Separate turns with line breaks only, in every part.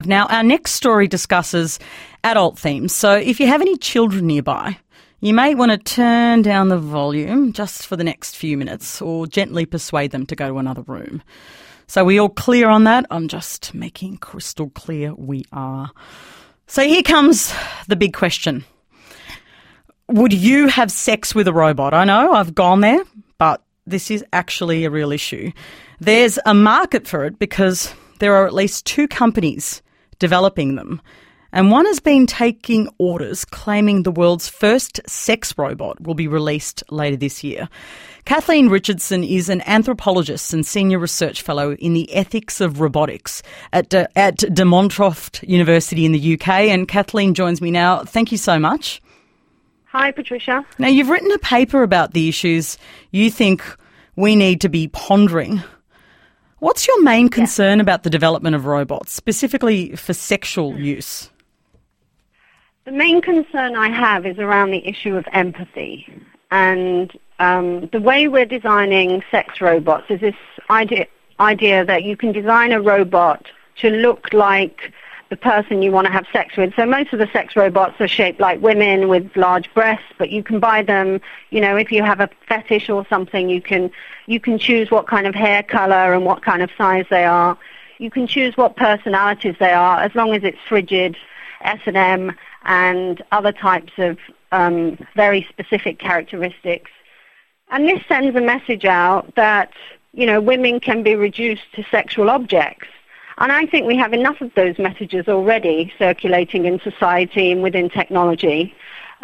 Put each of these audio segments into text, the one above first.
Now, our next story discusses adult themes, so if you have any children nearby, you may want to turn down the volume just for the next few minutes or gently persuade them to go to another room. So we all clear on that? I'm just making crystal clear we are. So here comes the big question. Would you have sex with a robot? I know I've gone there, but this is actually a real issue. There's a market for it because there are at least 2 companies developing them, and one has been taking orders claiming the world's first sex robot will be released later this year. Kathleen Richardson is an anthropologist and senior research fellow in the ethics of robotics at De Montfort University in the UK, and Kathleen joins me now. Thank you so much.
Hi, Patricia.
Now, you've written a paper about the issues you think we need to be pondering. What's your main concern about the development of robots, specifically for sexual use?
The main concern I have is around the issue of empathy. And the way we're designing sex robots is this idea that you can design a robot to look like the person you want to have sex with. So most of the sex robots are shaped like women with large breasts, but you can buy them, if you have a fetish or something, you can choose what kind of hair color and what kind of size they are. You can choose what personalities they are, as long as it's frigid, S&M, and other types of very specific characteristics. And this sends a message out that, women can be reduced to sexual objects. And I think we have enough of those messages already circulating in society and within technology.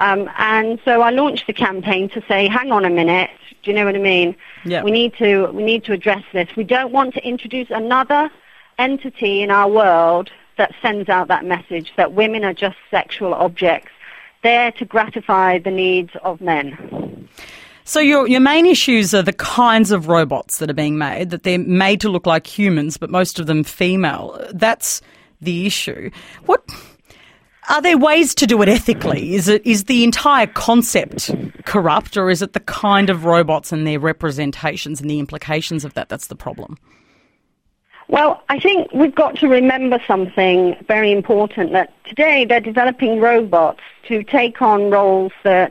And so I launched the campaign to say, hang on a minute, do you know what I mean?
Yeah.
We need to address this. We don't want to introduce another entity in our world that sends out that message that women are just sexual objects, there to gratify the needs of men.
So your main issues are the kinds of robots that are being made, that they're made to look like humans, but most of them female. That's the issue. What are there ways to do it ethically? Is the entire concept corrupt, or is it the kind of robots and their representations and the implications of that that's the problem?
Well, I think we've got to remember something very important, that today they're developing robots to take on roles that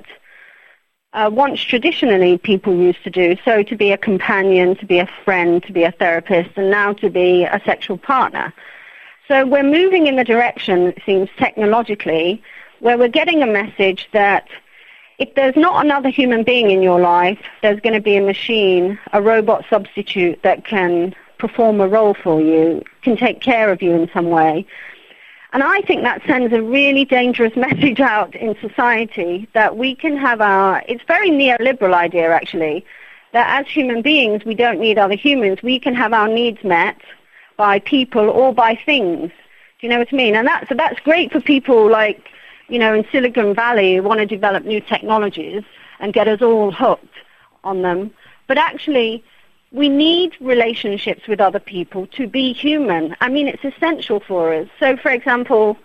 once traditionally people used to do, so to be a companion, to be a friend, to be a therapist, and now to be a sexual partner. So we're moving in the direction, it seems, technologically, where we're getting a message that if there's not another human being in your life, there's going to be a machine, a robot substitute that can perform a role for you, can take care of you in some way. And I think that sends a really dangerous message out in society that we can have it's very neoliberal idea actually, that as human beings we don't need other humans, we can have our needs met by people or by things. Do you know what I mean? And that's great for people like, in Silicon Valley who want to develop new technologies and get us all hooked on them. But actually, we need relationships with other people to be human. I mean, it's essential for us. So, for example,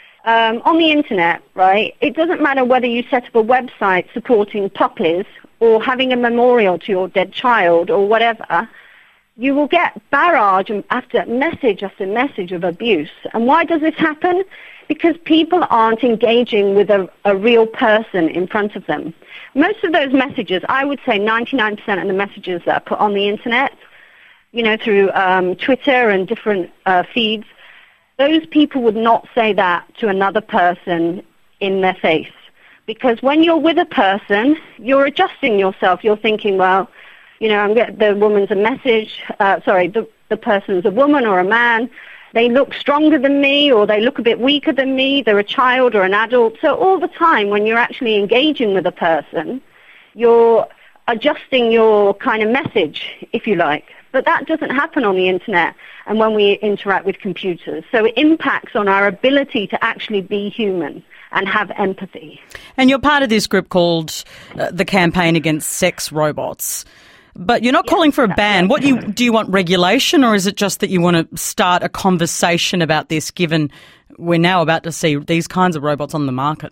on the internet, right, it doesn't matter whether you set up a website supporting puppies or having a memorial to your dead child or whatever, you will get barrage after message of abuse. And why does this happen? Because people aren't engaging with a real person in front of them. Most of those messages, I would say 99% of the messages that are put on the internet, through Twitter and different feeds, those people would not say that to another person in their face. Because when you're with a person, you're adjusting yourself. You're thinking, well, the woman's a message, the person's a woman or a man. They look stronger than me, or they look a bit weaker than me. They're a child or an adult. So all the time when you're actually engaging with a person, you're adjusting your kind of message, if you like. But that doesn't happen on the internet and when we interact with computers. So it impacts on our ability to actually be human and have empathy.
And you're part of this group called the Campaign Against Sex Robots. But you're not calling for a ban. Do you want regulation, or is it just that you want to start a conversation about this, given we're now about to see these kinds of robots on the market?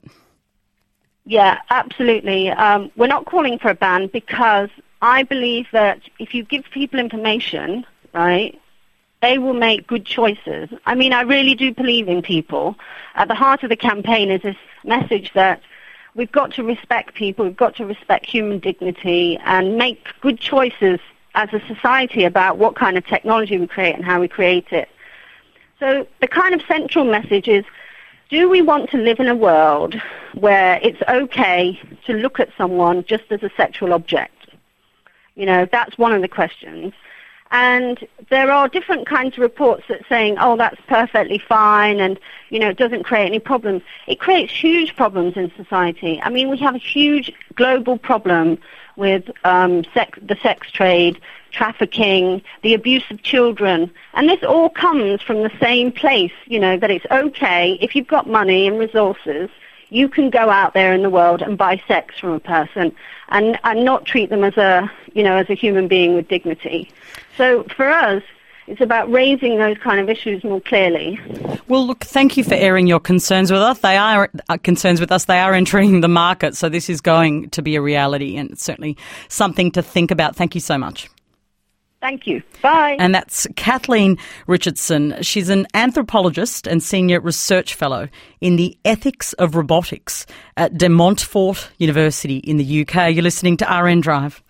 Yeah, absolutely. We're not calling for a ban because I believe that if you give people information, right, they will make good choices. I mean, I really do believe in people. At the heart of the campaign is this message that we've got to respect people, we've got to respect human dignity and make good choices as a society about what kind of technology we create and how we create it. So the kind of central message is, do we want to live in a world where it's okay to look at someone just as a sexual object? You know, that's one of the questions. And there are different kinds of reports that saying, oh, that's perfectly fine and, you know, it doesn't create any problems. It creates huge problems in society. I mean, we have a huge global problem with the sex trade, trafficking, the abuse of children. And this all comes from the same place, you know, that it's okay if you've got money and resources, you can go out there in the world and buy sex from a person and not treat them as a human being with dignity. So for us, it's about raising those kind of issues more clearly.
Well, look, thank you for airing your concerns with us. They are concerns with us. They are entering the market, so this is going to be a reality and it's certainly something to think about. Thank you so much.
Thank you. Bye.
And that's Kathleen Richardson. She's an anthropologist and senior research fellow in the ethics of robotics at De Montfort University in the UK. You're listening to RN Drive.